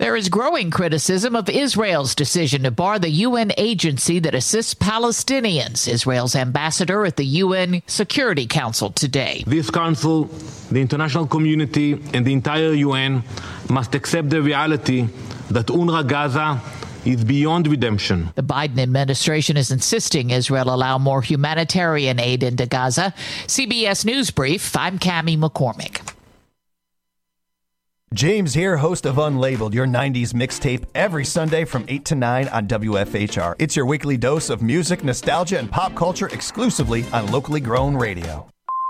There is growing criticism of Israel's decision to bar the UN agency that assists Palestinians. Israel's ambassador at the UN Security Council today. This council, the international community, and the entire UN must accept the reality that UNRWA Gaza is beyond redemption. The Biden administration is insisting Israel allow more humanitarian aid into Gaza. CBS News Brief, I'm Cammie McCormick. James here, host of Unlabeled, your 90s mixtape, every Sunday from 8 to 9 on WFHR. It's your weekly dose of music, nostalgia, and pop culture exclusively on locally grown radio.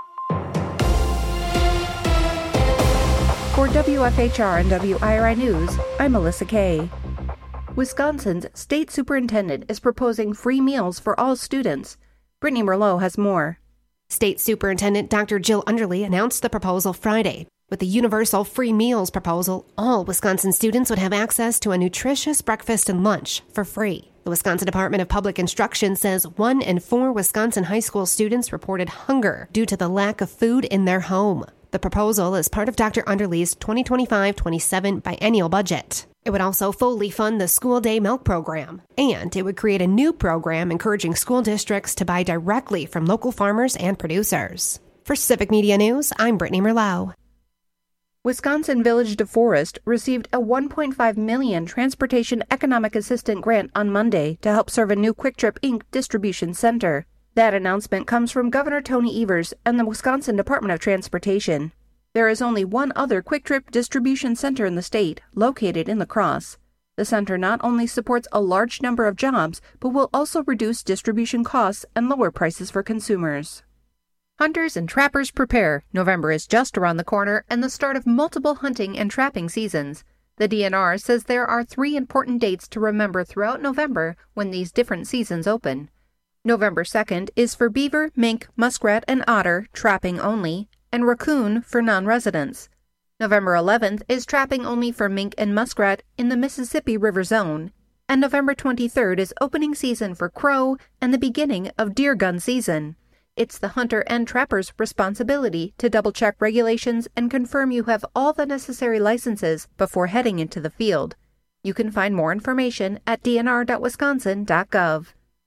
For WFHR and WIRI News, I'm Melissa Kay. Wisconsin's state superintendent is proposing free meals for all students. Brittany Merlot has more. State Superintendent Dr. Jill Underly announced the proposal Friday. With the universal free meals proposal, all Wisconsin students would have access to a nutritious breakfast and lunch for free. The Wisconsin Department of Public Instruction says 1 in 4 Wisconsin high school students reported hunger due to the lack of food in their home. The proposal is part of Dr. Underly's 2025-27 biennial budget. It would also fully fund the school day milk program, and it would create a new program encouraging school districts to buy directly from local farmers and producers. For Civic Media News, I'm Brittany Merlot. Wisconsin Village DeForest received a $1.5 million Transportation Economic Assistance Grant on Monday to help serve a new Quick Trip, Inc. distribution center. That announcement comes from Governor Tony Evers and the Wisconsin Department of Transportation. There is only one other Quick Trip distribution center in the state, located in La Crosse. The center not only supports a large number of jobs, but will also reduce distribution costs and lower prices for consumers. Hunters and trappers prepare. November is just around the corner and the start of multiple hunting and trapping seasons. The DNR says there are 3 important dates to remember throughout November when these different seasons open. November 2nd is for beaver, mink, muskrat, and otter, trapping only, and raccoon for non-residents. November 11th is trapping only for mink and muskrat in the Mississippi River Zone. And November 23rd is opening season for crow and the beginning of deer gun season. It's the hunter and trapper's responsibility to double-check regulations and confirm you have all the necessary licenses before heading into the field. You can find more information at dnr.wisconsin.gov.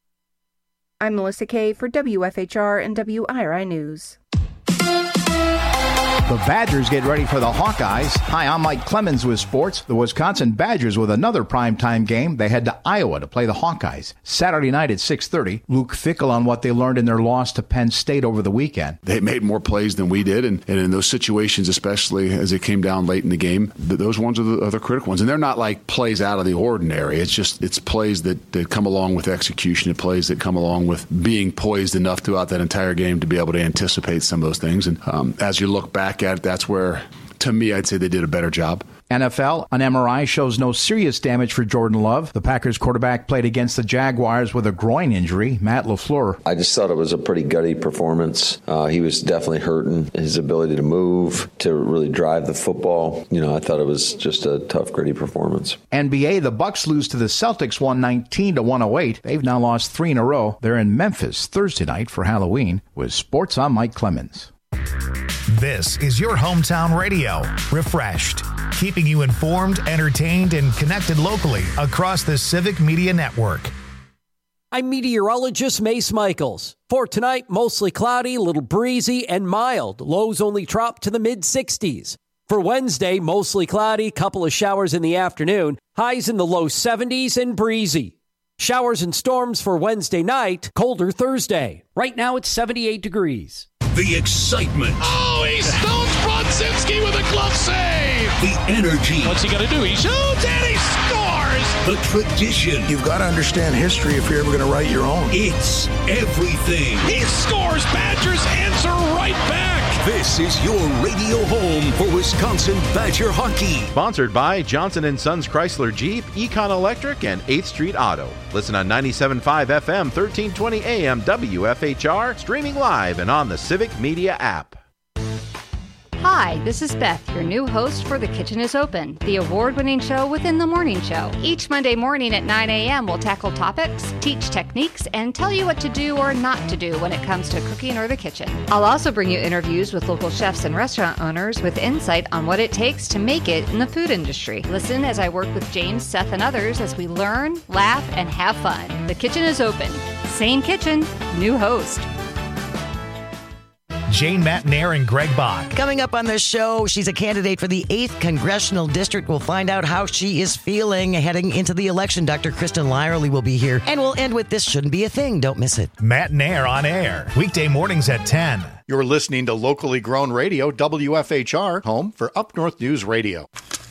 I'm Melissa Kay for WFHR and WIRI News. The Badgers get ready for the Hawkeyes. Hi, I'm Mike Clemens with sports. The Wisconsin Badgers with another primetime game. They head to Iowa to play the Hawkeyes. Saturday night at 6:30. Luke Fickell on what they learned in their loss to Penn State over the weekend. They made more plays than we did, and in those situations, especially as it came down late in the game, those ones are the critical ones. And they're not like plays out of the ordinary. It's plays that come along with execution. It's plays that come along with being poised enough throughout that entire game to be able to anticipate some of those things. And as you look back at it, that's where, to me, I'd say they did a better job. NFL, an MRI shows no serious damage for Jordan Love. The Packers quarterback played against the Jaguars with a groin injury. Matt LaFleur. I just thought it was a pretty gutty performance. He was definitely hurting. His ability to move, to really drive the football. I thought it was just a tough, gritty performance. NBA, the Bucks lose to the Celtics 119-108. They've now lost 3 in a row. They're in Memphis Thursday night for Halloween. With sports, I'm Mike Clemens. This is your hometown radio, Refreshed, keeping you informed, entertained, and connected locally across the Civic Media Network. I'm meteorologist Mace Michaels. For tonight, mostly cloudy, little breezy, and mild. Lows only drop to the mid-60s. For Wednesday, mostly cloudy, couple of showers in the afternoon, highs in the low 70s and breezy. Showers and storms for Wednesday night, colder Thursday. Right now, it's 78 degrees. The excitement. Oh, he stones Brodzinski with a glove save. The energy. What's he going to do? He shoots and he scores. The tradition. You've got to understand history if you're ever going to write your own. It's everything. He scores. Badgers answer right back. This is your radio home for Wisconsin Badger hockey. Sponsored by Johnson & Sons Chrysler Jeep, Econ Electric, and 8th Street Auto. Listen on 97.5 FM, 1320 AM, WFHR, streaming live and on the Civic Media app. Hi, this is Beth, your new host for The Kitchen is Open, the award-winning show within the morning show. Each Monday morning at 9 a.m. we'll tackle topics, teach techniques, and tell you what to do or not to do when it comes to cooking or the kitchen. I'll also bring you interviews with local chefs and restaurant owners with insight on what it takes to make it in the food industry. Listen as I work with James, Seth, and others as we learn, laugh, and have fun. The Kitchen is Open. Same kitchen, new host. Jane McNair and Greg Bach. Coming up on this show, she's a candidate for the 8th Congressional District. We'll find out how she is feeling heading into the election. Dr. Kristen Lyerly will be here. And we'll end with This Shouldn't Be a Thing. Don't miss it. Matt Nair on air. Weekday mornings at 10. You're listening to locally grown radio, WFHR, home for Up North News Radio.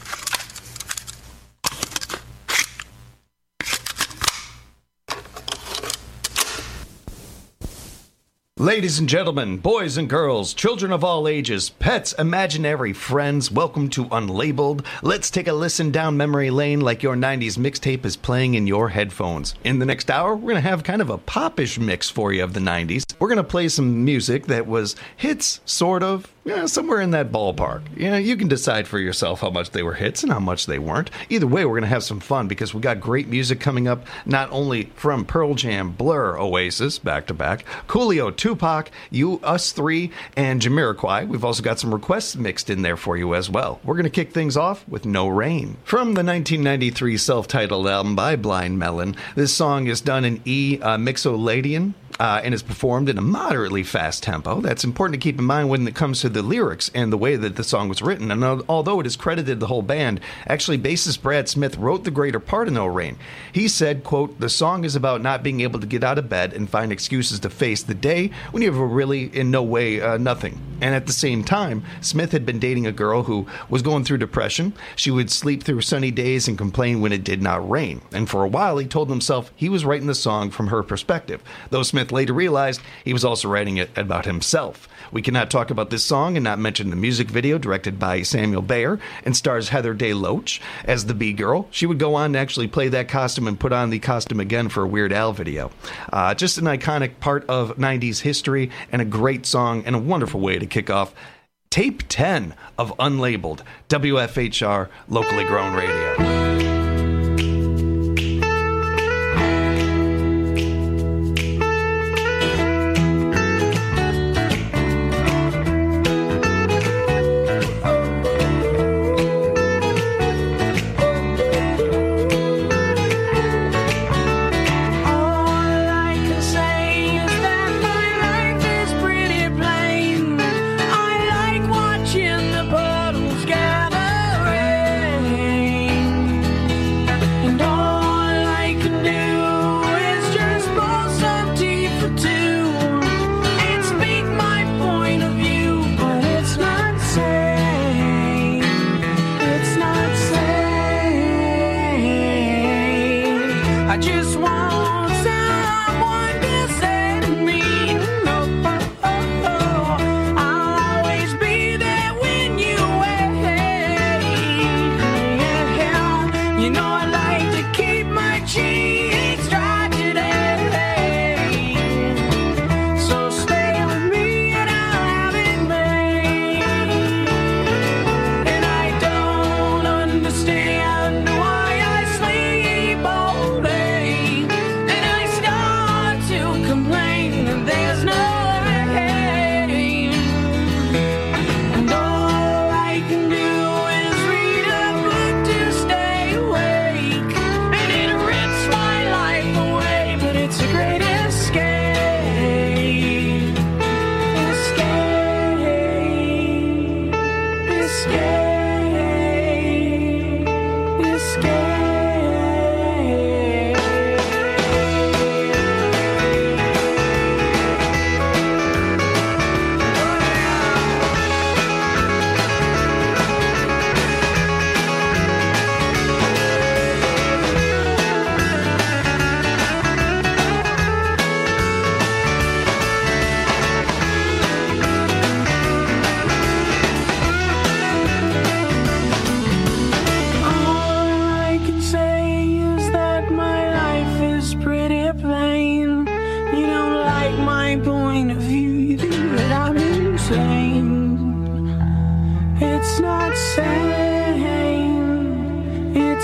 Ladies and gentlemen, boys and girls, children of all ages, pets, imaginary friends, welcome to Unlabeled. Let's take a listen down memory lane like your 90s mixtape is playing in your headphones. In the next hour, we're going to have kind of a popish mix for you of the 90s. We're going to play some music that was hits, sort of, somewhere in that ballpark. You can decide for yourself how much they were hits and how much they weren't. Either way, we're going to have some fun because we got great music coming up, not only from Pearl Jam, Blur, Oasis, back-to-back, Coolio, Tupac, Us Three, and Jamiroquai. We've also got some requests mixed in there for you as well. We're going to kick things off with No Rain. From the 1993 self-titled album by Blind Melon, this song is done in E mixolydian, and is performed in a moderately fast tempo. That's important to keep in mind when it comes to the lyrics and the way that the song was written. And although it is credited the whole band, actually bassist Brad Smith wrote the greater part of No Rain. He said, quote, "The song is about not being able to get out of bed and find excuses to face the day when you have really in no way nothing." And at the same time, Smith had been dating a girl who was going through depression. She would sleep through sunny days and complain when it did not rain. And for a while, he told himself he was writing the song from her perspective, though Smith later realized he was also writing it about himself. We cannot talk about this song and not mention the music video directed by Samuel Bayer and stars Heather Day Loach as the B-Girl. She would go on to actually play that costume and put on the costume again for a Weird Al video. Just an iconic part of 90s history and a great song and a wonderful way to kick off Tape 10 of Unlabeled, WFHR, locally grown radio.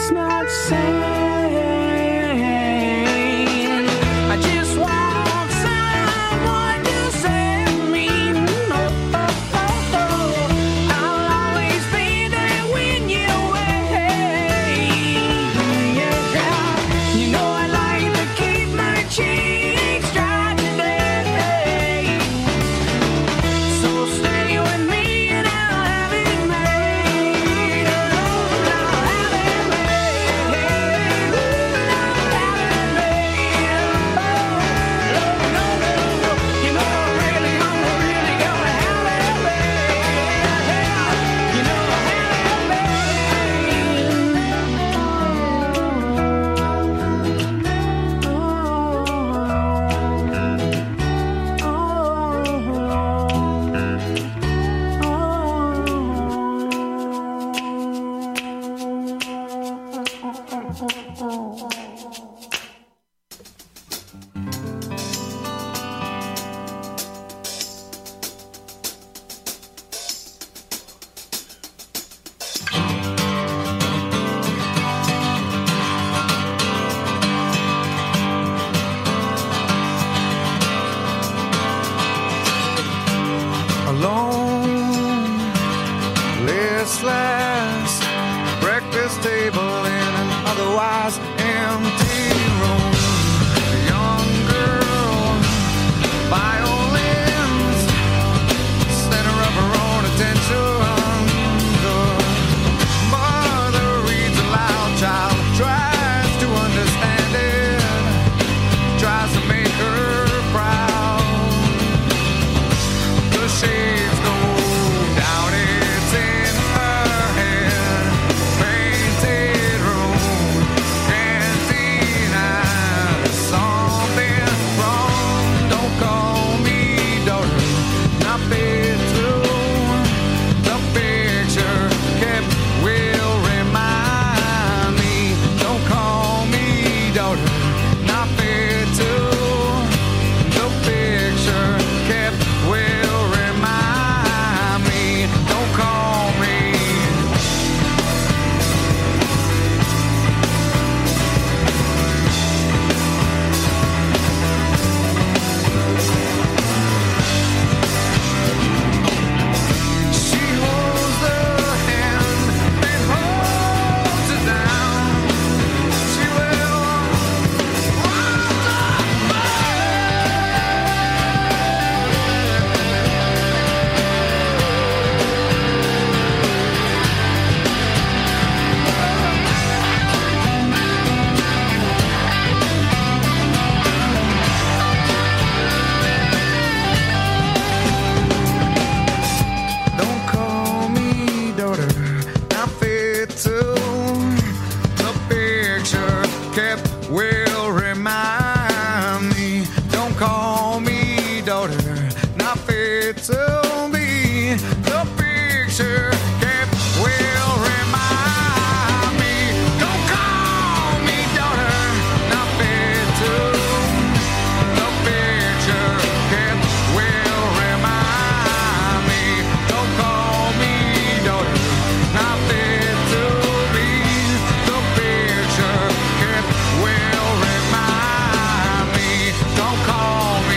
it's not sane. I just want someone to save me. I'll always be there when you're away. Yeah. You know I like to keep my cheeks dry today. So stay with me and I'll have it made. I'll have it made. I'll have it made. No, you know I'm really gonna have it made. You know I'll have alone, listless, breakfast table in an otherwise empty room. A young girl, violins, center of her own attention. The mother reads aloud, child tries to understand it, tries to make her proud. The shades go down, it's in her head. Painted room, cantina, something wrong. Don't call me daughter, not fit to. The picture kept will remind me. Don't call me daughter, not fit to. The picture kept will remind me. Don't call me. She holds the hand that holds her down. She will Don't call me daughter, not fit to. The picture kept will remind me. Don't call me daughter, not fit to be. The picture kept will remind me. Don't call me daughter, not fit to. The picture kept will remind me. Don't call me daughter, not fit to be. The picture kept will remind me. Don't call me.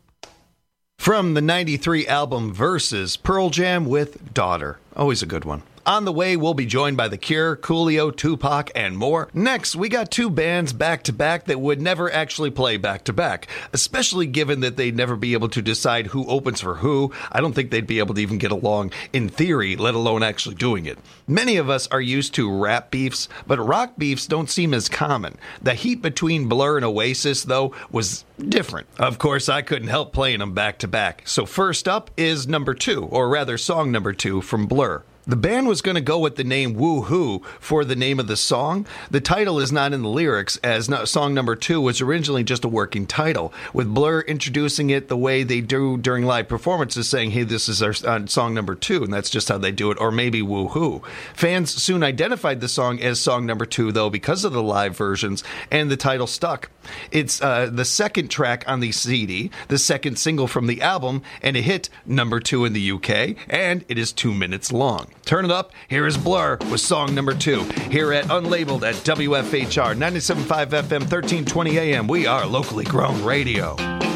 From the 93 album Versus, Pearl Jam with Daughter. Always a good one. On the way, we'll be joined by The Cure, Coolio, Tupac, and more. Next, we got two bands back-to-back that would never actually play back-to-back, especially given that they'd never be able to decide who opens for who. I don't think they'd be able to even get along in theory, let alone actually doing it. Many of us are used to rap beefs, but rock beefs don't seem as common. The heat between Blur and Oasis, though, was different. Of course, I couldn't help playing them back-to-back. So first up is number 2, or rather song number 2 from Blur. The band was going to go with the name Woo-Hoo for the name of the song. The title is not in the lyrics, as song number 2 was originally just a working title, with Blur introducing it the way they do during live performances, saying, hey, this is our song number 2, and that's just how they do it, or maybe Woo-Hoo. Fans soon identified the song as song number 2, though, because of the live versions, and the title stuck. It's the second track on the CD, the second single from the album, and it hit number 2 in the UK, and it is 2 minutes long. Turn it up. Here is Blur with song number 2. Here at Unlabeled at WFHR 97.5 FM, 1320 AM. We are locally grown radio.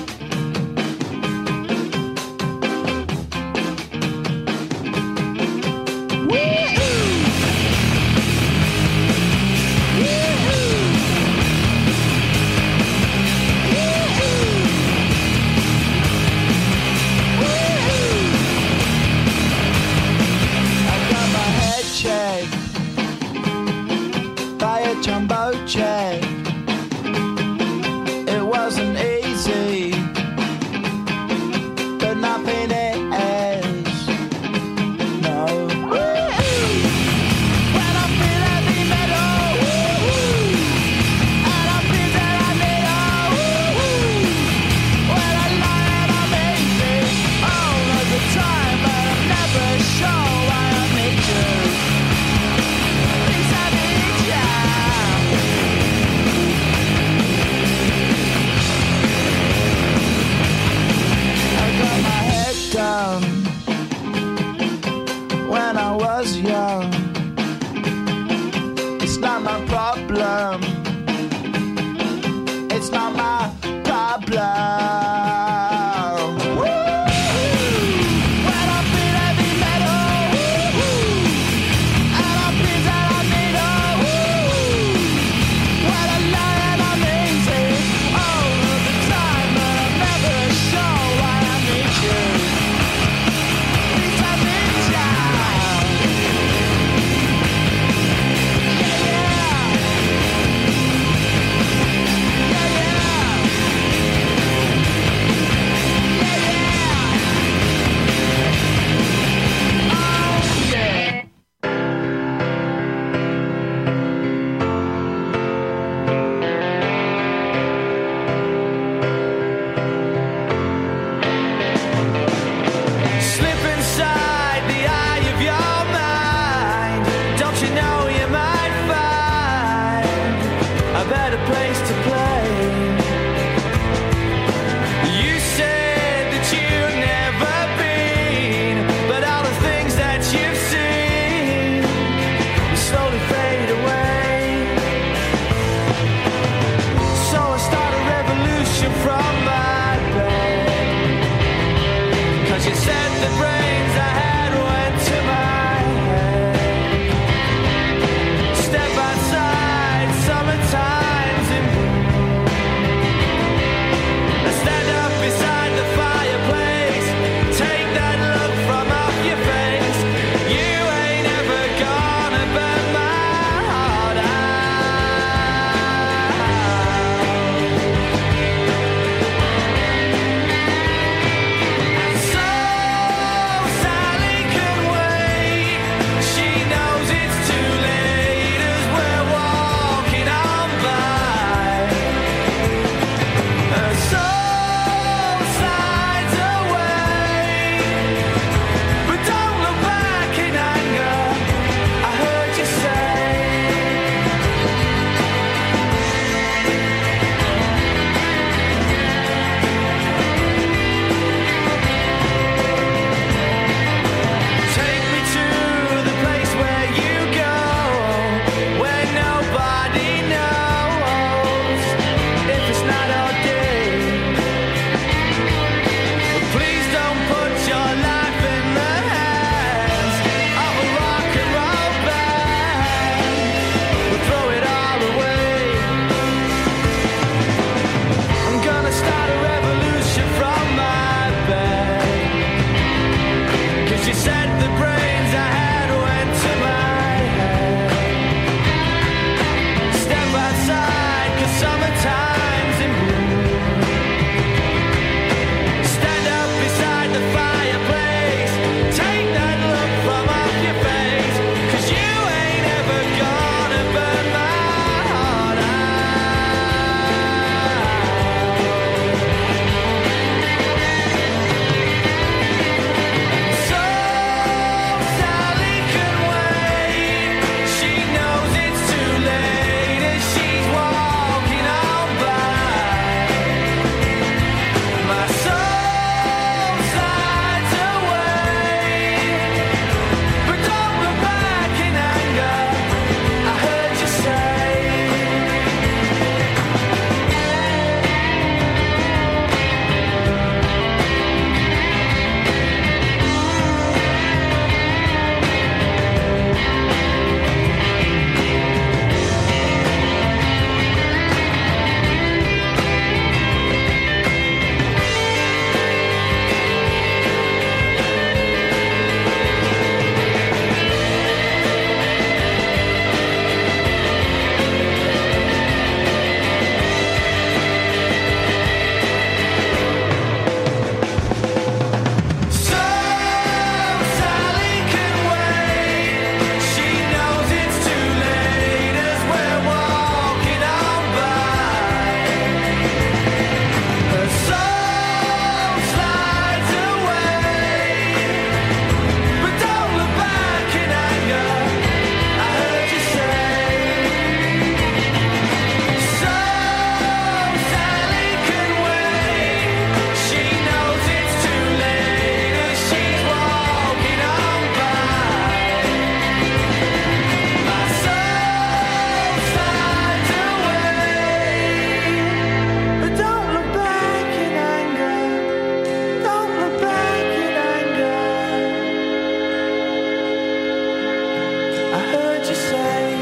Jumbo jet. It wasn't easy, but nothing is. No. When I feel heavy metal, and I feel that I need when I lie and I'm easy all of the time, but I'm never sure why I need you. Please I need you.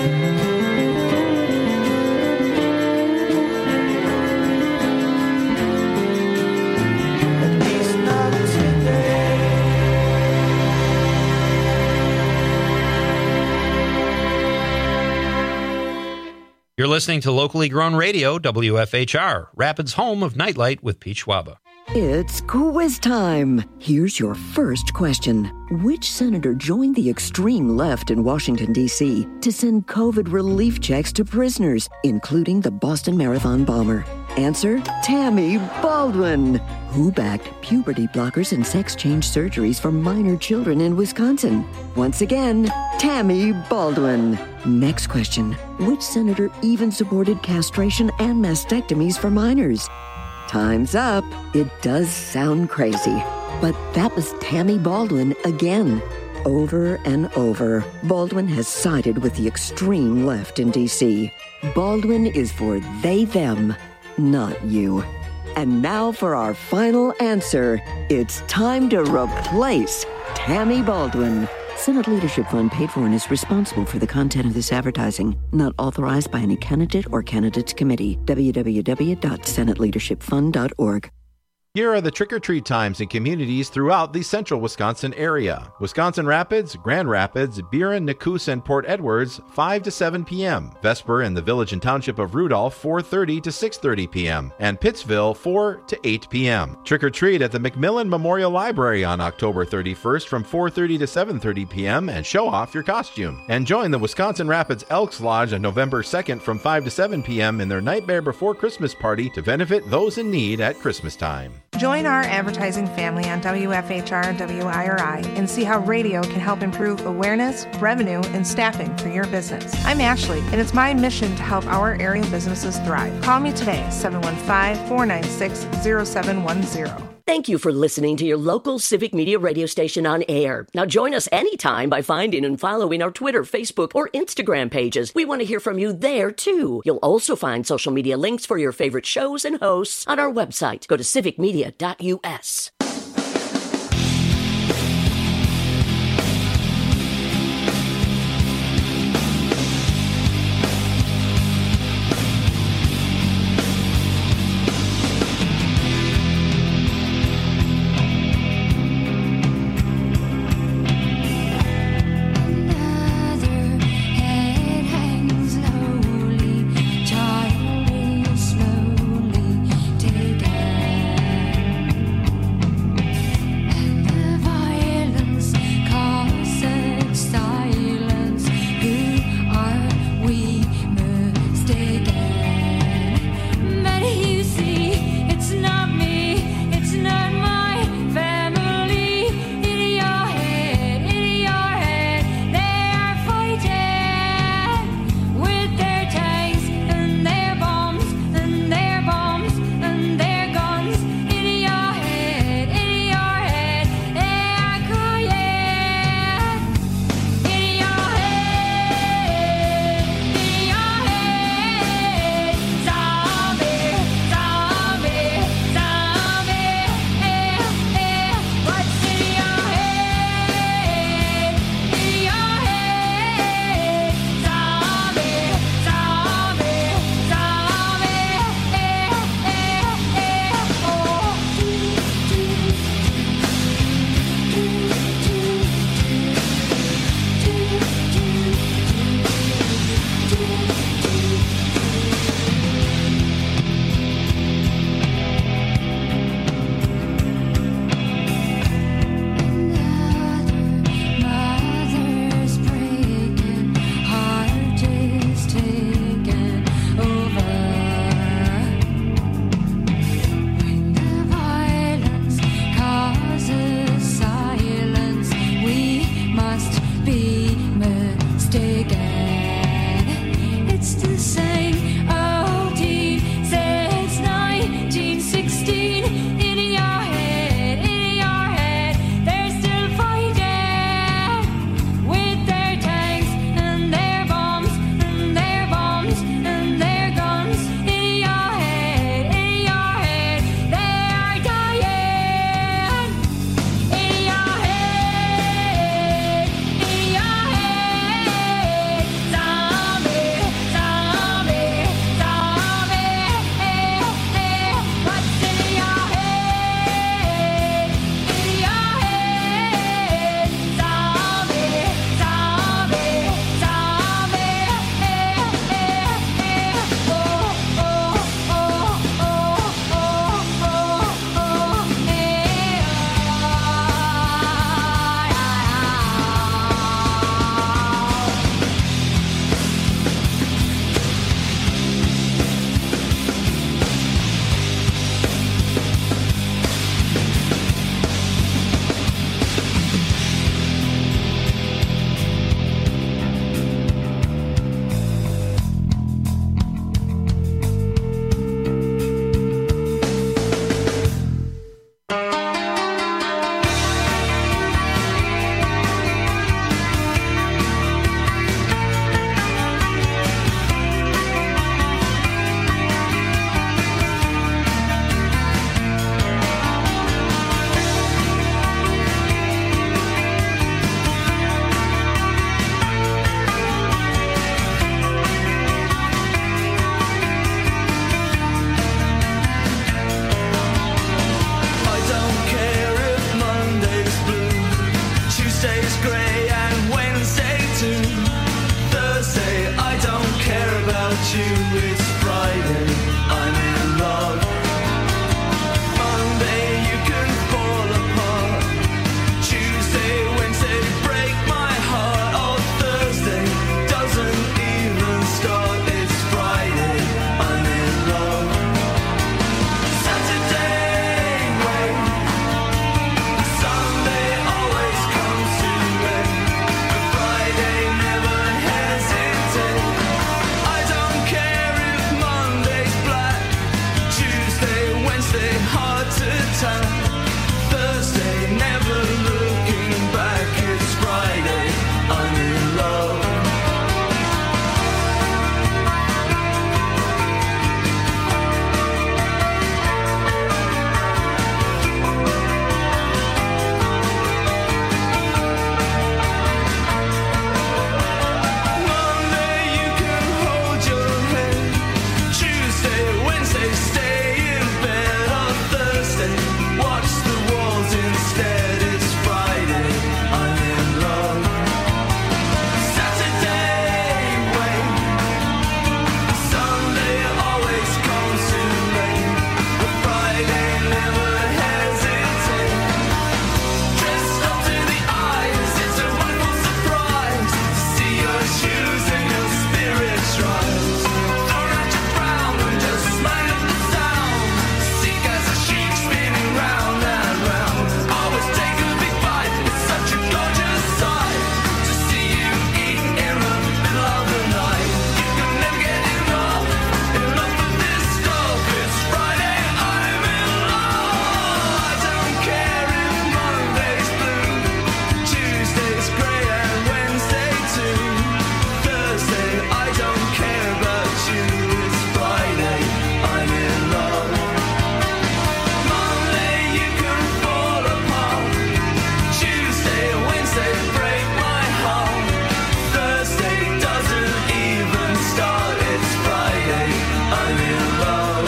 You're listening to locally grown radio, WFHR, Rapids' home of Nightlight with Pete Schwaba. It's quiz time. Here's your first question. Which senator joined the extreme left in Washington, D.C. to send COVID relief checks to prisoners, including the Boston Marathon bomber? Answer, Tammy Baldwin. Who backed puberty blockers and sex change surgeries for minor children in Wisconsin? Once again, Tammy Baldwin. Next question. Which senator even supported castration and mastectomies for minors? Time's up. It does sound crazy, but that was Tammy Baldwin again. Over and over, Baldwin has sided with the extreme left in D.C. Baldwin is for they, them, not you. And now for our final answer. It's time to replace Tammy Baldwin. Senate Leadership Fund paid for and is responsible for the content of this advertising. Not authorized by any candidate or candidates committee. www.senateleadershipfund.org. Here are the trick-or-treat times in communities throughout the central Wisconsin area. Wisconsin Rapids, Grand Rapids, Buren, Nacoos, and Port Edwards, 5 to 7 p.m. Vesper and the Village and Township of Rudolph, 4:30 to 6:30 p.m. And Pittsville, 4 to 8 p.m. Trick-or-treat at the McMillan Memorial Library on October 31st from 4:30 to 7:30 p.m. and show off your costume. And join the Wisconsin Rapids Elks Lodge on November 2nd from 5 to 7 p.m. in their Nightmare Before Christmas party to benefit those in need at Christmas time. Join our advertising family on WFHR and WIRI and see how radio can help improve awareness, revenue, and staffing for your business. I'm Ashley, and it's my mission to help our area businesses thrive. Call me today, 715-496-0710. Thank you for listening to your local Civic Media radio station on air. Now join us anytime by finding and following our Twitter, Facebook, or Instagram pages. We want to hear from you there, too. You'll also find social media links for your favorite shows and hosts on our website. Go to civicmedia.us. you. It's Friday, I'm in love. Monday you can fall apart. Tuesday, Wednesday break my heart. Oh, Thursday doesn't even start. It's Friday, I'm in love. Saturday, wait. Sunday always comes too late. But Friday never hesitate. I don't care if Monday's black. Tuesday, Wednesday, hard to tell. Thursday, never looking back. It's Friday, I'm in love. Monday you can hold your head. Tuesday, Wednesday stay in bed. On Thursday watch the walls instead. It's Friday, I'm in love. Saturday, wait. Sunday always comes too late. But Friday never hesitate. Dressed up to the eyes, it's a wonderful surprise to see your shoes and your spirit rise. Throw out your frown and just light up the sound. See guys are chic spinning round and round. Always take a big bite, it's such a gorgeous sight to see you eat in the middle of the night. You can never get enough of this stuff. It's Friday, I'm in love. I don't care if Monday's blue, Tuesday's grey and Wednesday too. Thursday, I don't care about you. It's Friday, I'm in love. Monday, you can fall apart. Tuesday, Wednesday, break my heart. Thursday doesn't even start. It's Friday, I'm in love.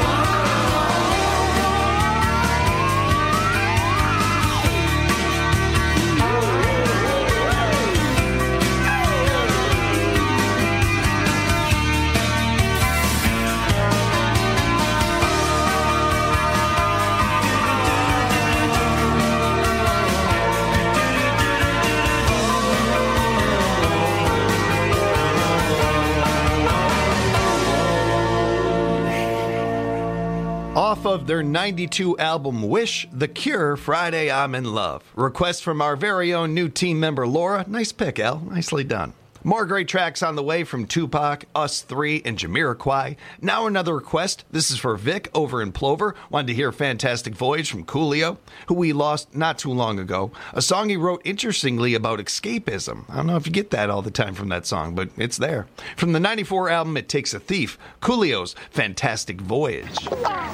Off of their 92 album Wish, The Cure, Friday I'm in Love. Request from our very own new team member Laura. Nice pick, Al. Nicely done. More great tracks on the way from Tupac, Us 3, and Jamiroquai. Now another request. This is for Vic over in Plover. Wanted to hear Fantastic Voyage from Coolio, who we lost not too long ago. A song he wrote interestingly about escapism. I don't know if you get that all the time from that song, but it's there. From the 94 album It Takes a Thief, Coolio's Fantastic Voyage.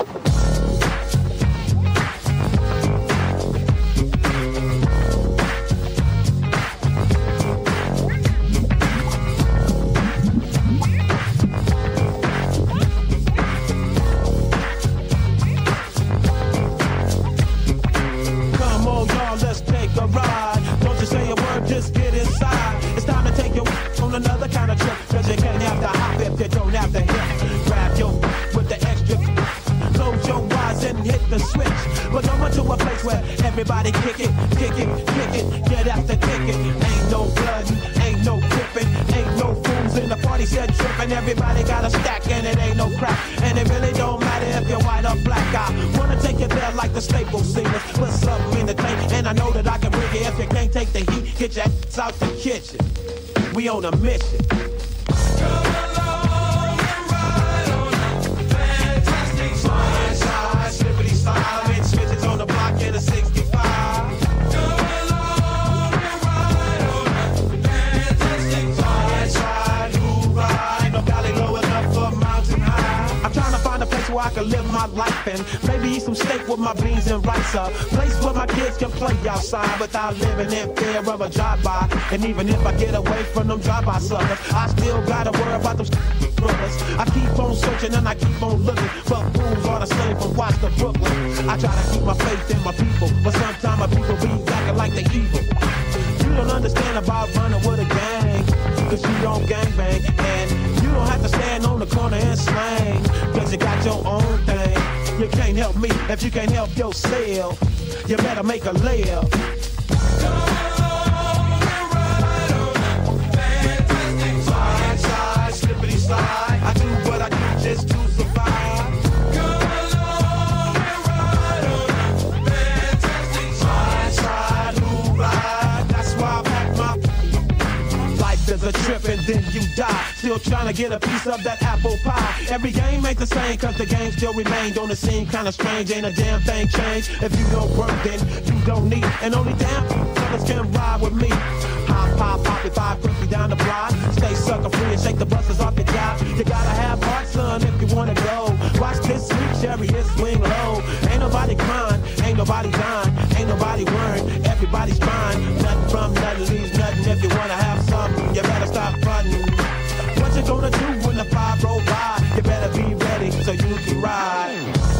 Come on, y'all, let's take a ride. Don't you say a word, just get inside. It's time to take you on another kind of trip. Cause you can't have to hop if you don't have to hit. Grab your with the extra. Close your eyes and hit the switch. But come to a place where everybody kick it, kick it, kick it. Yeah, that's the ticket. Ain't no blood, ain't no gripping, ain't no fools in the party set tripping. Everybody got a stack and it ain't no crap. And it really don't matter if you're white or black. I wanna take you there like the Staples singers. Put something in the tank and I know that I can bring it. If you can't take the heat, get your ass out the kitchen. We on a mission. Fantastic slide, slippity slide, mid switches on the block in a 65. Come along and ride on a fantastic slide, move right. Ain't no valley low enough for mountain high. I'm trying to find a place where I can live my life and maybe eat some steak with my beans and rice. A place where my kids can play outside without living in fear of a drive-by. And even if I get away from them drive-by suckers, I still gotta worry about them brothers. I keep on searching and I keep on looking, but fools are the same from Watts to Brooklyn. I try to keep my faith in my people, but sometimes my people be acting like they evil. You don't understand about running with a gang, cause you don't gangbang, and you don't have to stand on on the corner and slang. Cause you got your own thing. You can't help me if you can't help yourself. You better make a layup. Slide, slide, slippity slide. I do what I do just to survive. Slide, slide, move, ride. That's why I pack my life is a trip and then you die. Still trying to get a piece of that apple pie. Every game ain't the same cause the game still remain. Don't it seem kinda strange? Ain't a damn thing changed. If you don't work then you don't need. And only damn fellas can ride with me. Hop, pop, pop it 5 quickly down the block. Stay sucker free and shake the busters off your job. You gotta have heart, son, if you wanna go. Watch this sweet chariot swing low. Ain't nobody crying, ain't nobody dying, ain't nobody worrying. Everybody's trying. Nothing from nothing leaves nothing. If you wanna have something, you better stop fronting. What you gonna do when the 5 roll by? You better be ready so you can ride.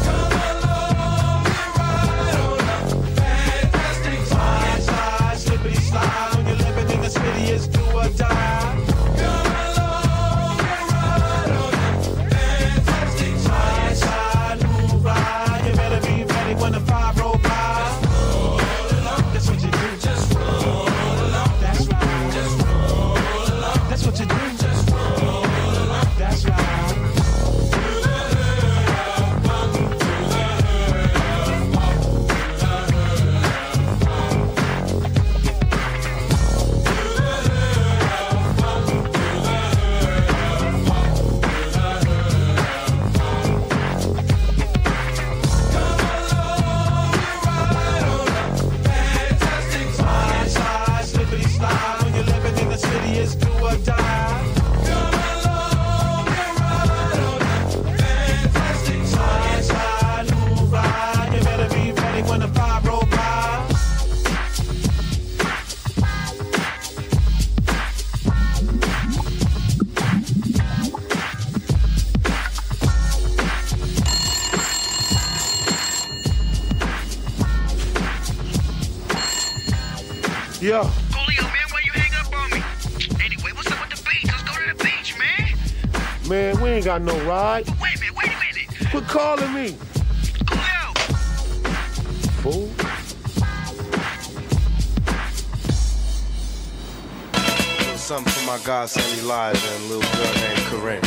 Slide, slide, slippity slide. When you're living in the city, it's do or die. Slide, slide, move, ride. You better be ready when the 5 roll by. That's what you do. Just roll along. That's right. Just roll along. That's what you do. Just roll along. That's right. Slide, slide, slippity slide. When you're living in the city, it's do or die. Slide, slide, move, ride. You better be ready when the 5 roll by. Yo. Coolio, man, why you hang up on me? Anyway, what's up with the beach? Let's go to the beach, man. Man, we ain't got no ride. Wait a minute. Quit calling me. Coolio. Fool. Something for my godson Elijah and a little girl named Corinne.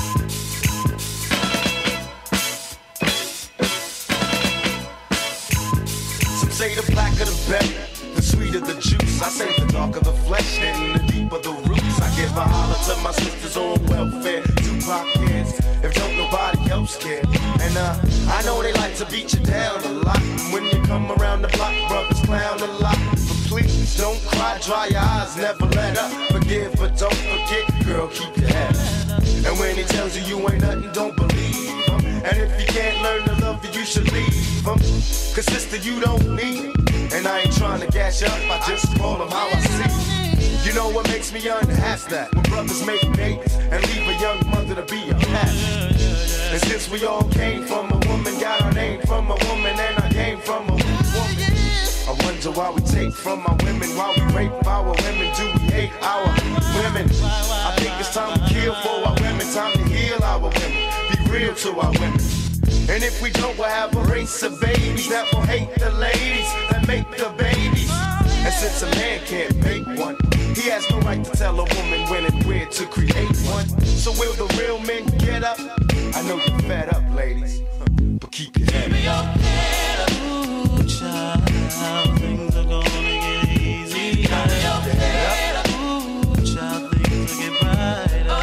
Some say the blacker the better, the sweeter the juice. I say the darker the flesh and the deeper the roots. I give a holler to my sisters on welfare, Tupac kids, if don't nobody else care. And I know they like to beat you down a lot. And when you come around the block, brothers clown a lot. But please don't cry, dry your eyes, never let up. Forgive but don't forget, girl, keep your head up. And when he tells you you ain't nothing, don't believe him. And if you can't learn to love you, you should leave him. Cause sister, you don't need him. And I ain't trying to gas you up, I just call him how I see him. You know what makes me unhappy? That when brothers make babies and leave a young mother to be a pet. And since we all came from a woman, got our name from a woman, and I came from a woman. I wonder why we take from our women, why we rape our women, do we hate our women? I think it's time to kill for our women, time to heal our women, be real to our women. And if we don't, we'll have a race of babies that will hate the ladies that make the babies. And since a man can't make one, he has no right to tell a woman when and where to create one. So will the real men get up? I know you're fed up, ladies, but keep your head up. Ooh, child, things are gonna get easy. Keep your head up. Ooh, child, things will get brighter.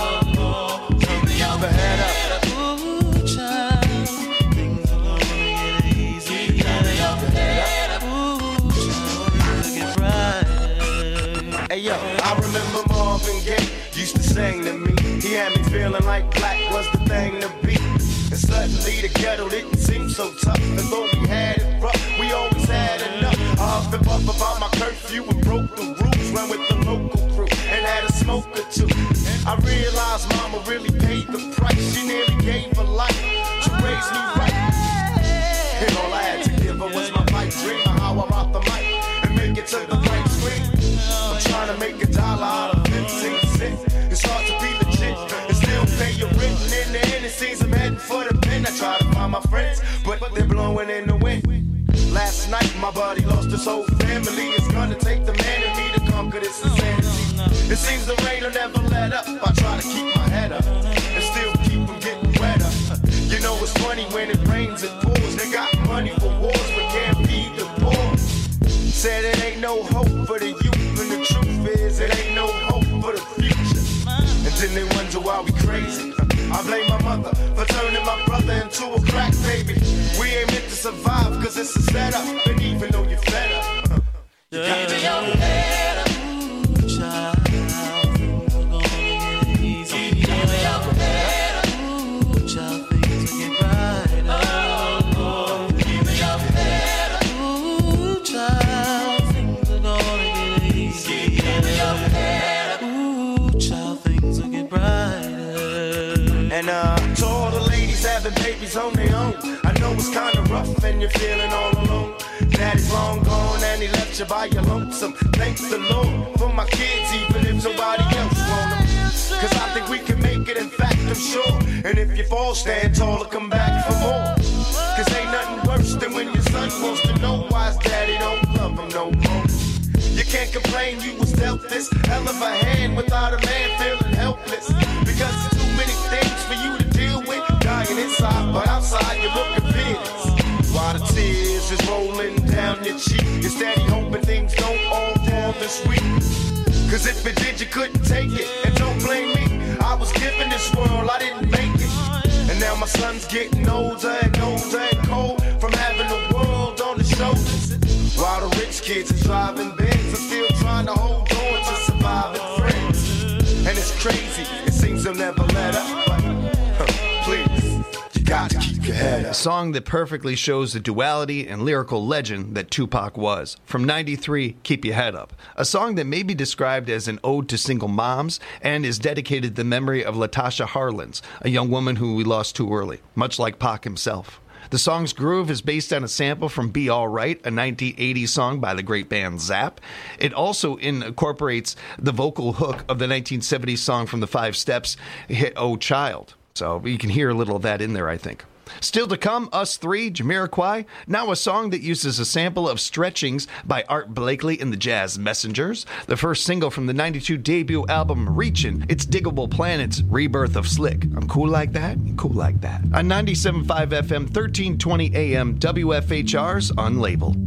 Keep your head up. Ooh, child, things are gonna get easy. Keep your head up. Ooh, child, things will get brighter. Hey yo, I remember Marvin Gaye used to sing to me. He had me feeling like black was the thing to be. And suddenly the ghetto didn't seem so tough. And though we had it rough, we always had enough. I huffed and puffed about my curfew and broke the rules. Ran with the local crew and had a smoke or two. I realized mama really paid the price. She nearly gave her life to raise me right. And all I had to give her was my pipe dream of how I rock the mic and make it to the right screen. I'm trying to make $1 out of 15 cents. It's hard to be legit and still pay your rent. I try to find my friends, but they're blowing in the wind. Last night, my buddy lost his whole family. It's gonna take the man in me to conquer this insanity. It seems the rain will never let up. I try to keep my head up and still keep from getting wetter. You know it's funny when it rains, it pours. They got money for wars, but can't feed the poor. Said it ain't no hope for the youth, and the truth is it ain't no hope for the future. And then they wonder why we crazy. I blame my mother for turning my brother into a crack baby. We ain't meant to survive cause it's a setup. And even though you're fed up, you got to your head up. Ooh, child, things are gonna get easy. Give me your head up. Ooh, child, things will get brighter. Oh, give me your head up. Ooh, child, things are gonna get easy. Give me your head up. Ooh, child, things will get brighter. And to all the ladies having babies on their own, I know it's kinda rough and you're feeling all alone. Daddy's long gone and he left you by your lonesome. Thank the Lord for my kids, even if nobody else want them. Cause I think we can make it, in fact I'm sure. And if you fall, stand tall or come back for more. Cause ain't nothing worse than when your son wants to know why his daddy don't love him no more. You can't complain you was dealt this hell of a hand without a man feeling helpless. Because it's too many things for you to deal with. Dying inside, but outside you're looking fearless. While the tears is rolling down your cheek, you're steady hoping things don't all fall this week. Cause if it did, you couldn't take it. And don't blame me, I was given this world, I didn't make it. And now my son's getting older and older and cold from having the world on his shoulders. While the rich kids is driving Benz, I'm still trying to hold on to surviving friends. And it's crazy, it seems they'll never let up, but please, you got to keep your head A up. song that perfectly shows the duality and lyrical legend that Tupac was. From 93, Keep Your Head Up. A song that may be described as an ode to single moms and is dedicated to the memory of Latasha Harlins, a young woman who we lost too early, much like Pac himself. The song's groove is based on a sample from Be All Right, a 1980s song by the great band Zapp. It also incorporates the vocal hook of the 1970s song from the Five Steps hit Oh Child. So you can hear a little of that in there, I think. Still to come, Us Three, Jamiroquai, now a song that uses a sample of Stretchings by Art Blakey and the Jazz Messengers, the first single from the 92 debut album Reachin', It's Diggable Planet's Rebirth of Slick. I'm cool like that, I'm cool like that. On 97.5 FM, 1320 AM, WFHR's Unlabeled.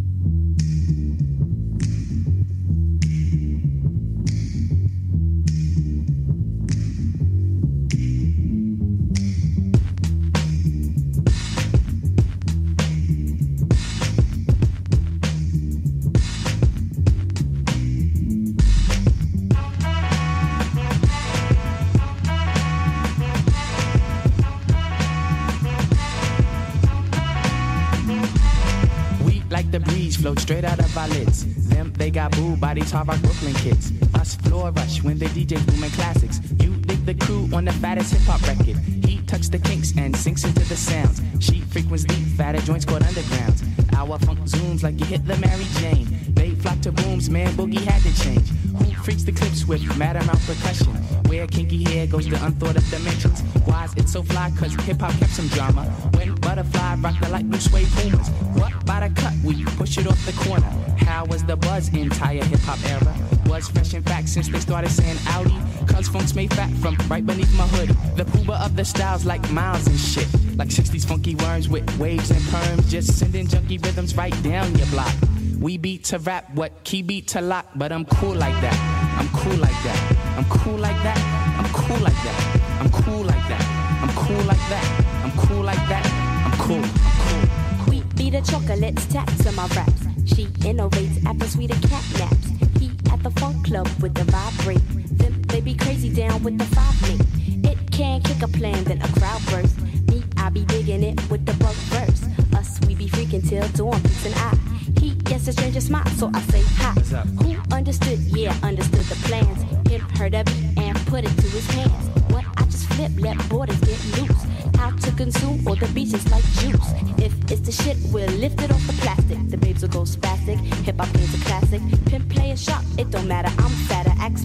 Float straight out of our lids. Them, they got booed by these hard rock Brooklyn kids. Us floor rush when the DJ's booming classics. You dig the crew on the fattest hip hop record. He tucks the kinks and sinks into the sounds. She frequents deep, fatter joints called undergrounds. Our funk zooms like you hit the Mary Jane. They flock to booms, man, Boogie had to change. Who freaks the clips with mad amount percussion? Where kinky hair goes to unthought of dimensions. Why's it so fly? Cause hip hop kept some drama. When Butterfly rocked the light blue suede pumas. What by the cut? We push it off the corner. How was the buzz entire hip hop era? Was fresh in fact since they started saying Audi. Cause funk's made fat from right beneath my hood. The pooba of the styles like Miles and shit. Like 60s funky worms with waves and perms. Just sending junky rhythms right down your block. We beat to rap, what key beat to lock. But I'm cool like that. I'm cool like that. I'm cool like that. I'm cool like that. I'm cool like that. I'm cool like that. I'm cool like that. I'm cool. I'm cool. We be the chocolates tapped to my raps. She innovates after sweeter cat naps. He at the funk club with the vibrate. Them they be crazy down with the 5 link. It can kick a plan, then a crowd burst. Me, I be digging it with the bug verse. Us, we be freaking till dawn, peace and I. He gets a stranger smile, so I say hi. Who understood? Yeah, understood the plans. Him heard of it and put it to his hands. What I just flip, let borders get loose. How to consume all the beaches like juice. If it's the shit, we'll lift it off the plastic. The babes will go spastic. Hip hop is a classic. Pimp play a shot, it don't matter. I'm fatter. Axe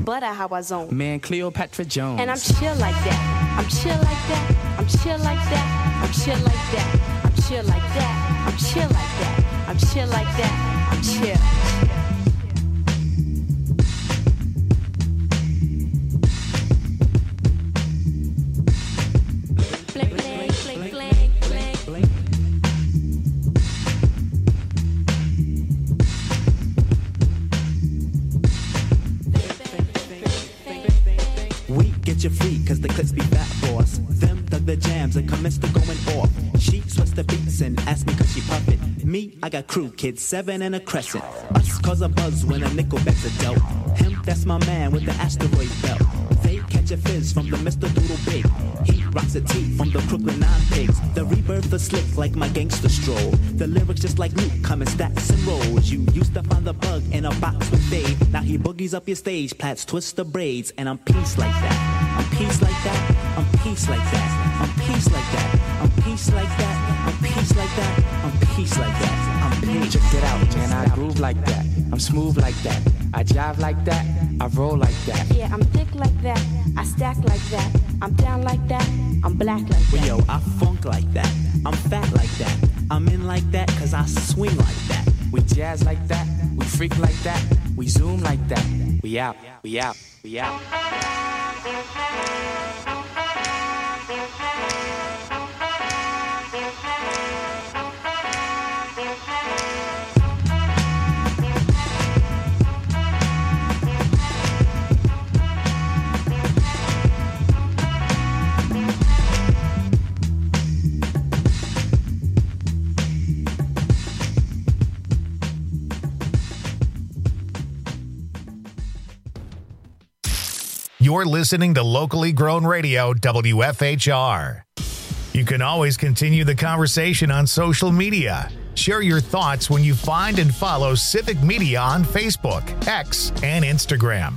butter how I zone. Man, Cleopatra Jones. And I'm chill like that. I'm chill like that. I'm chill like that. I'm chill like that. I'm chill like that. I'm chill like that. I'm chill like that. I'm chill. Get you free, cause the clips be fat for us. Them dug the jams and commenced to going off. She switched the beats and asked me cause she puffin'. Me, I got crew, kids, 7 and a crescent. Us cause a buzz when a nickelback's a dope. Him, that's my man with the asteroid belt. They catch a fizz from the Mr. Doodle Big. He rocks a tee from the Brooklyn 9 Pigs. The rebirth is slick like my gangster stroll. The lyrics just like Luke, come in stacks and rolls. You used to find the bug in a box with Dave. Now he boogies up your stage, plats, twist the braids. And I'm peace like that. I'm peace like that. I'm peace like that. I'm peace like that. I'm peace like that. I'm peace like that. I'm peace like that. I'm peace. Check it out, man. I groove like that. I'm smooth like that. I jive like that. I roll like that. Yeah, I'm thick like that. I stack like that. I'm down like that. I'm black like that. Well, yo, I funk like that. I'm fat like that. I'm in like that cause I swing like that. We jazz like that. We freak like that. We zoom like that. We out. We out. We out. You're listening to Locally Grown Radio, WFHR. You can always continue the conversation on social media. Share your thoughts when you find and follow Civic Media on Facebook, X, and Instagram.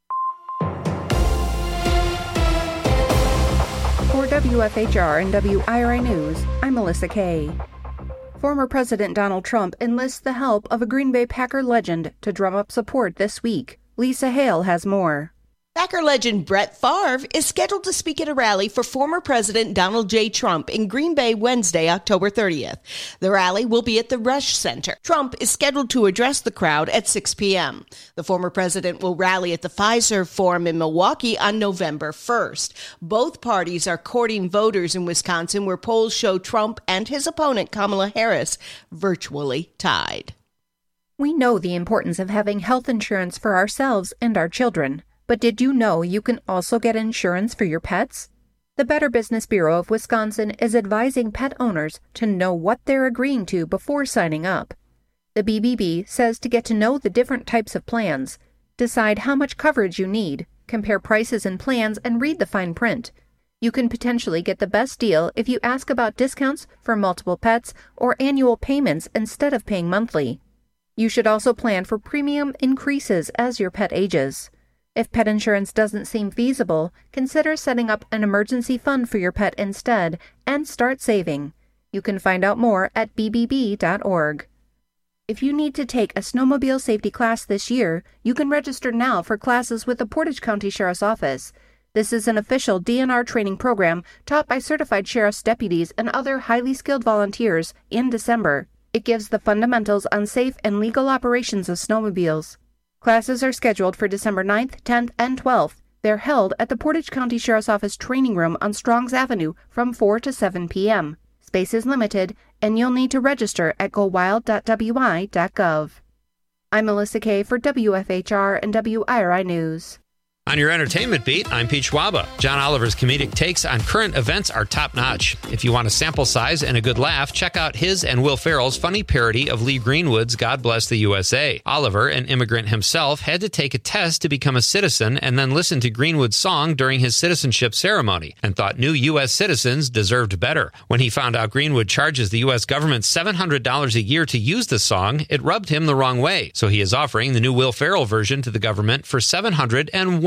For WFHR and WIRI News, I'm Melissa Kay. Former President Donald Trump enlists the help of a Green Bay Packer legend to drum up support this week. Lisa Hale has more. Packer legend Brett Favre is scheduled to speak at a rally for former President Donald J. Trump in Green Bay Wednesday, October 30th. The rally will be at the Resch Center. Trump is scheduled to address the crowd at 6 p.m. The former president will rally at the Pfizer Forum in Milwaukee on November 1st. Both parties are courting voters in Wisconsin, where polls show Trump and his opponent Kamala Harris virtually tied. We know the importance of having health insurance for ourselves and our children. But did you know you can also get insurance for your pets? The Better Business Bureau of Wisconsin is advising pet owners to know what they're agreeing to before signing up. The BBB says to get to know the different types of plans, decide how much coverage you need, compare prices and plans, and read the fine print. You can potentially get the best deal if you ask about discounts for multiple pets or annual payments instead of paying monthly. You should also plan for premium increases as your pet ages. If pet insurance doesn't seem feasible, consider setting up an emergency fund for your pet instead and start saving. You can find out more at bbb.org. If you need to take a snowmobile safety class this year, you can register now for classes with the Portage County Sheriff's Office. This is an official DNR training program taught by certified sheriff's deputies and other highly skilled volunteers in December. It gives the fundamentals on safe and legal operations of snowmobiles. Classes are scheduled for December 9th, 10th, and 12th. They're held at the Portage County Sheriff's Office Training Room on Strongs Avenue from 4 to 7 p.m. Space is limited, and you'll need to register at gowild.wi.gov. I'm Melissa Kay for WFHR and WIRI News. On your entertainment beat, I'm Pete Schwaba. John Oliver's comedic takes on current events are top-notch. If you want a sample size and a good laugh, check out his and Will Ferrell's funny parody of Lee Greenwood's God Bless the USA. Oliver, an immigrant himself, had to take a test to become a citizen and then listen to Greenwood's song during his citizenship ceremony and thought new U.S. citizens deserved better. When he found out Greenwood charges the U.S. government $700 a year to use the song, it rubbed him the wrong way. So he is offering the new Will Ferrell version to the government for $701.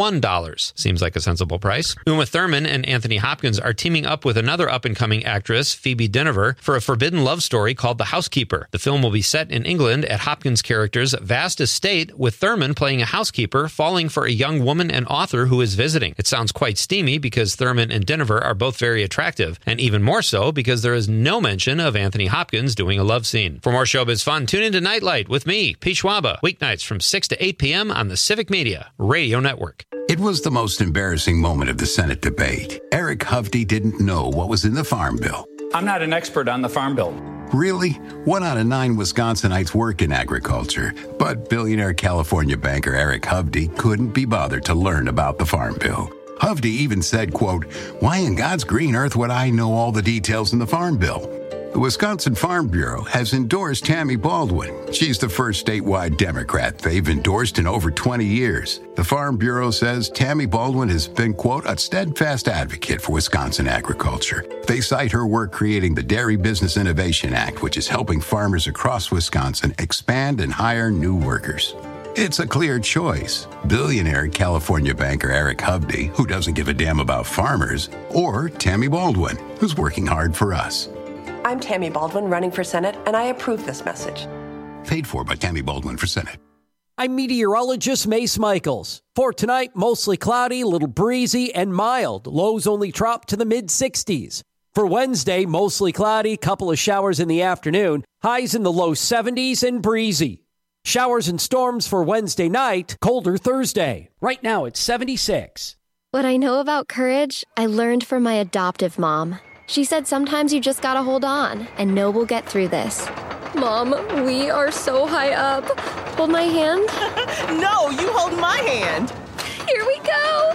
$21. Seems like a sensible price. Uma Thurman and Anthony Hopkins are teaming up with another up-and-coming actress, Phoebe Dynevor, for a forbidden love story called The Housekeeper. The film will be set in England at Hopkins' character's vast estate, with Thurman playing a housekeeper falling for a young woman and author who is visiting. It sounds quite steamy because Thurman and Dynevor are both very attractive, and even more so because there is no mention of Anthony Hopkins doing a love scene. For more showbiz fun, tune into Nightlight with me, Pete Schwaba, weeknights from 6 to 8 p.m. on the Civic Media Radio Network. It was the most embarrassing moment of the Senate debate. Eric Hovde didn't know what was in the Farm Bill. I'm not an expert on the Farm Bill. Really? 1 out of 9 Wisconsinites work in agriculture, but billionaire California banker Eric Hovde couldn't be bothered to learn about the Farm Bill. Hovde even said, quote, "Why in God's green earth would I know all the details in the Farm Bill?" The Wisconsin Farm Bureau has endorsed Tammy Baldwin. She's the first statewide Democrat they've endorsed in over 20 years. The Farm Bureau says Tammy Baldwin has been, quote, "a steadfast advocate for Wisconsin agriculture." They cite her work creating the Dairy Business Innovation Act, which is helping farmers across Wisconsin expand and hire new workers. It's a clear choice. Billionaire California banker Eric Hovde, who doesn't give a damn about farmers, or Tammy Baldwin, who's working hard for us. I'm Tammy Baldwin running for Senate, and I approve this message. Paid for by Tammy Baldwin for Senate. I'm meteorologist Mace Michaels. For tonight, mostly cloudy, little breezy, and mild. Lows only drop to the mid-60s. For Wednesday, mostly cloudy, couple of showers in the afternoon. Highs in the low 70s and breezy. Showers and storms for Wednesday night, colder Thursday. Right now, it's 76. What I know about courage, I learned from my adoptive mom. She said sometimes you just gotta hold on and know we'll get through this. Mom, we are so high up. Hold my hand. No, you hold my hand. Here we go.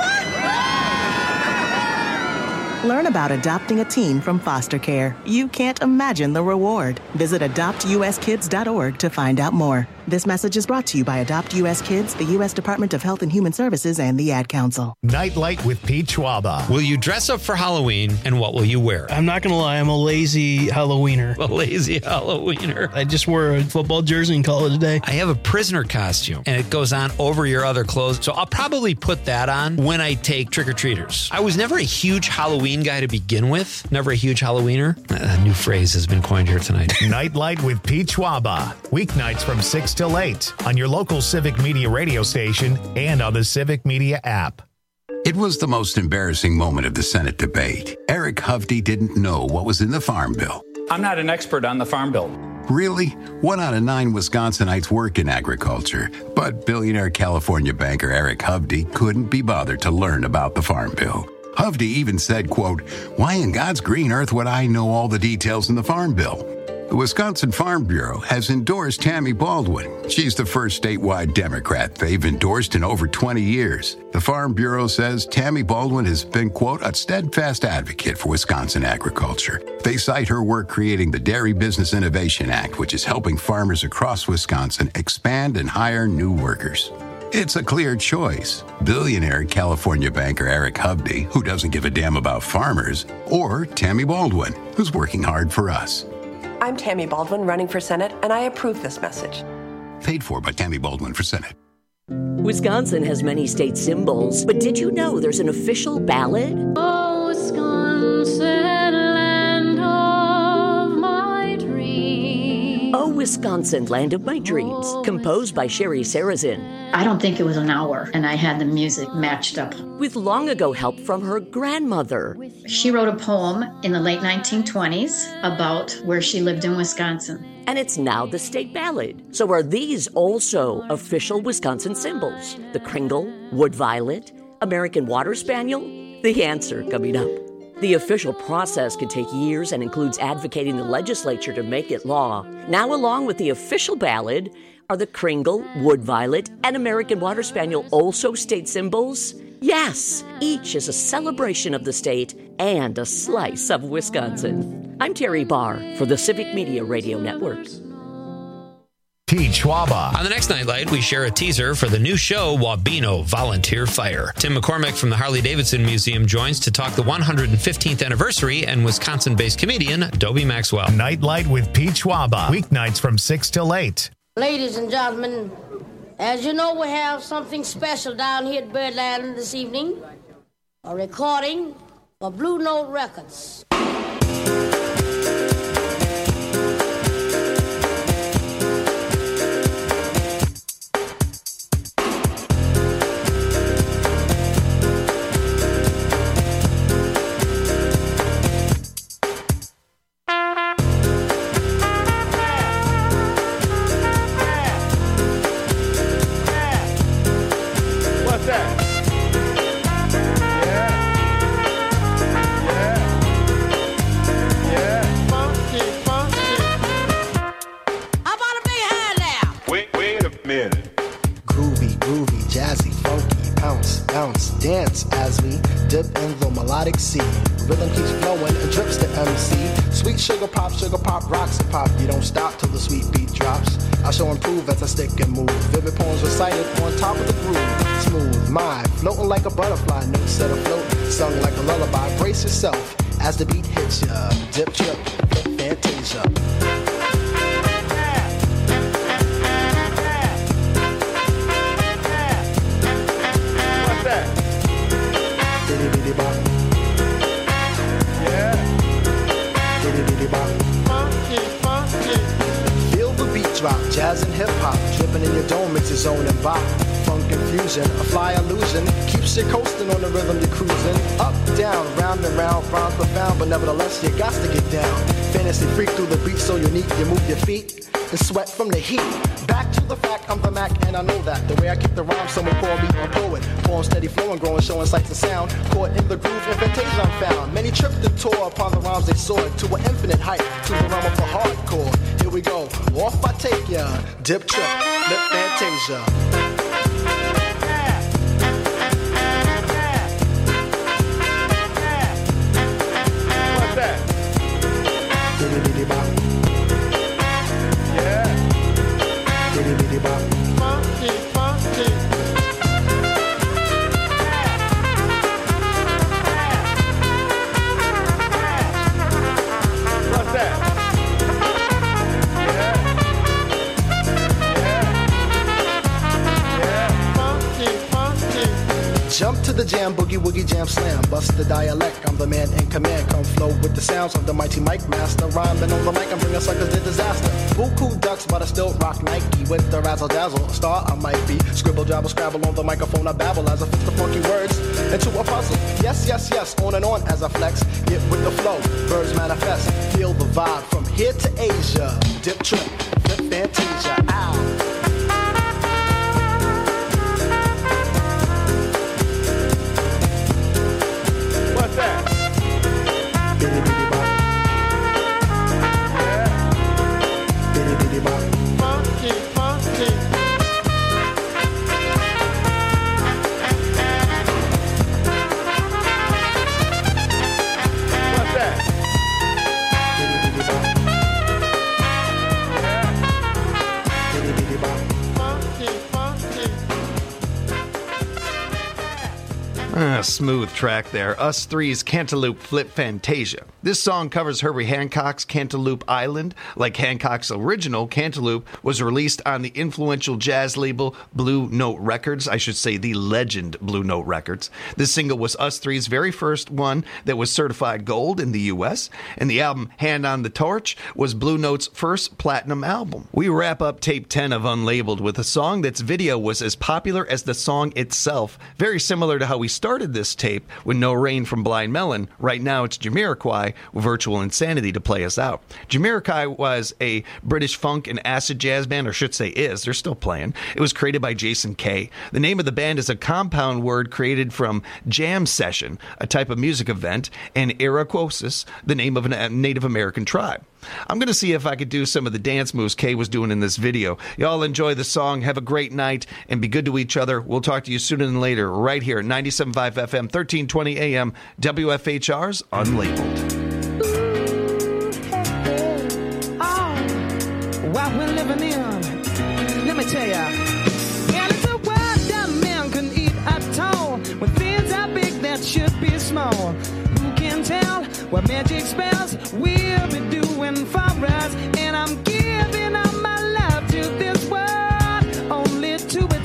Learn about adopting a teen from foster care. You can't imagine the reward. Visit adoptuskids.org to find out more. This message is brought to you by Adopt U.S. Kids, the U.S. Department of Health and Human Services, and the Ad Council. Nightlight with Pete Schwaba. Will you dress up for Halloween, and what will you wear? I'm not going to lie, I'm a lazy Halloweener. A lazy Halloweener. I just wore a football jersey and call it a day. I have a prisoner costume, and it goes on over your other clothes, so I'll probably put that on when I take trick-or-treaters. I was never a huge Halloween guy to begin with. Never a huge Halloweener. A new phrase has been coined here tonight. Nightlight with Pete Schwaba. Weeknights from 6 till 8 on your local Civic Media radio station and on the Civic Media app. It was the most embarrassing moment of the Senate debate. Eric Hovde didn't know what was in the Farm Bill. I'm not an expert on the Farm Bill. Really? 1 out of 9 Wisconsinites work in agriculture, but billionaire California banker Eric Hovde couldn't be bothered to learn about the Farm Bill. Hovde even said, quote, "Why in God's green earth would I know all the details in the Farm Bill?" The Wisconsin Farm Bureau has endorsed Tammy Baldwin. She's the first statewide Democrat they've endorsed in over 20 years. The Farm Bureau says Tammy Baldwin has been, quote, "a steadfast advocate for Wisconsin agriculture." They cite her work creating the Dairy Business Innovation Act, which is helping farmers across Wisconsin expand and hire new workers. It's a clear choice. Billionaire California banker Eric Hovde, who doesn't give a damn about farmers, or Tammy Baldwin, who's working hard for us. I'm Tammy Baldwin running for Senate, and I approve this message. Paid for by Tammy Baldwin for Senate. Wisconsin has many state symbols, but did you know there's an official ballad? Oh, Wisconsin, land of my dreams. Oh, Wisconsin, Land of My Dreams, composed by Sherry Sarazin. I don't think it was an hour, and I had the music matched up. With long ago help from her grandmother. She wrote a poem in the late 1920s about where she lived in Wisconsin. And it's now the state ballad. So are these also official Wisconsin symbols? The Kringle, Wood Violet, American Water Spaniel? The answer coming up. The official process can take years and includes advocating the legislature to make it law. Now, along with the official ballad, are the Kringle, Wood Violet, and American Water Spaniel also state symbols? Yes, each is a celebration of the state and a slice of Wisconsin. I'm Terry Barr for the Civic Media Radio Network. Pete Schwaba. On the next Nightlight, we share a teaser for the new show, Wabeno Volunteer Fire. Tim McCormick from the Harley-Davidson Museum joins to talk the 115th anniversary and Wisconsin-based comedian Dobie Maxwell. Nightlight with Pete Schwaba. Weeknights from 6 till 8. Ladies and gentlemen, As you know, we have something special down here at Birdland this evening. A recording for Blue Note Records. What's that? Groovy, jazzy, funky, bounce, dance as we dip in the melodic sea. Rhythm keeps flowing and drips the MC. Sweet sugar pop, rocks and pop. You don't stop till the sweet beat drops. I shall improve as I stick and move. Vivid poems recited on top of the groove. Smooth mind, floating like a butterfly. Notes set afloat, sung like a lullaby. Brace yourself as the beat hits ya. Dip, trip, fantasia. Feel the beat drop, jazz and hip hop, dripping in your dome, it's your zone and bop. Funk infusion, a fly illusion, keeps you coasting on the rhythm you're cruising. Up, down, round and round, rhymes profound, but nevertheless you got to get down. Fantasy freak through the beat so unique, you move your feet and sweat from the heat. Back to the fact, I'm the Mac and I know that. The way I keep the rhyme, someone call me a poet. Poem steady flowing, growing, showing sights and sound. Caught in the groove, in fantasia I'm found. Many tripped and tore upon the rhymes they soared to an infinite height, to the realm of the hardcore. Here we go, off I take ya. Dip, trip, lip, fantasia. What's that? Bop. Funky. What's that? Funky. Jump to the jam, boogie woogie jam slam. Bust the dialect, I'm the man in command. Come flow with the sounds of the mighty mic master. Rhyming on the mic, I'm bringing suckers to disaster. Buku ducks, but I still rock Nike with the razzle dazzle. A star I might be. Scribble, jabble, scrabble on the microphone. I babble as I fit the funky words into a puzzle. Yes, on and on as I flex. Get with the flow, birds manifest. Feel the vibe from here to Asia. Dip, trip, flip, fantasia. Ow. What's that? Funky. What's that? Smooth track there. Us Three's Cantaloupe Flip Fantasia. This song covers Herbie Hancock's Cantaloupe Island. Like Hancock's original, Cantaloupe was released on the influential jazz label Blue Note Records. I should say the legend Blue Note Records. This single was Us Three's very first one that was certified gold in the U.S., and the album Hand on the Torch was Blue Note's first platinum album. We wrap up tape 10 of Unlabeled with a song that's video was as popular as the song itself. Very similar to how we started this tape with No Rain from Blind Melon. Right now it's Jamiroquai with Virtual Insanity to play us out. Jamiroquai was a British funk and acid jazz band, or should say is. They're still playing. It was created by Jason Kay. The name of the band is a compound word created from jam session, a type of music event, and Iroquois, the name of a Native American tribe. I'm going to see if I could do some of the dance moves Kay was doing in this video. Y'all enjoy the song, have a great night, and be good to each other. We'll talk to you sooner than later, right here at 97.5 FM, 1320 AM, WFHR's Unlabeled. What we're living in, let me tell ya. Yeah, it's a world that man can eat at all. When things are big that should be small. Who can tell what magic spells we'll be doing for us? And I'm giving all my love to this world, only to it.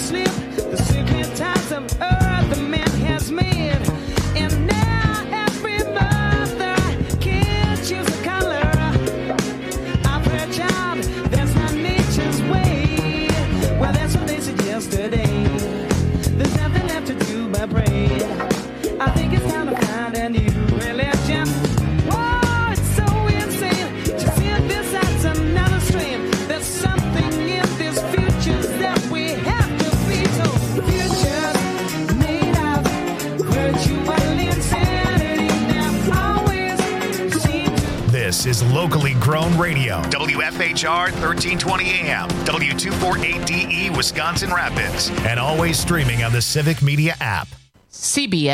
slip the secret ties of earth the man has made. And now every mother can choose a color of her child. That's not nature's way. Well, that's what they said yesterday. There's nothing left to do but pray. I think it's time to find a new religion. Whoa, it's so insane to see it besides another stream. There's something in this future that we have to be told. Futures made of virtual insanity that always seem to. This is locally grown radio. WFHR 1320 AM, W248DE Wisconsin Rapids, and always streaming on the Civic Media app. CBS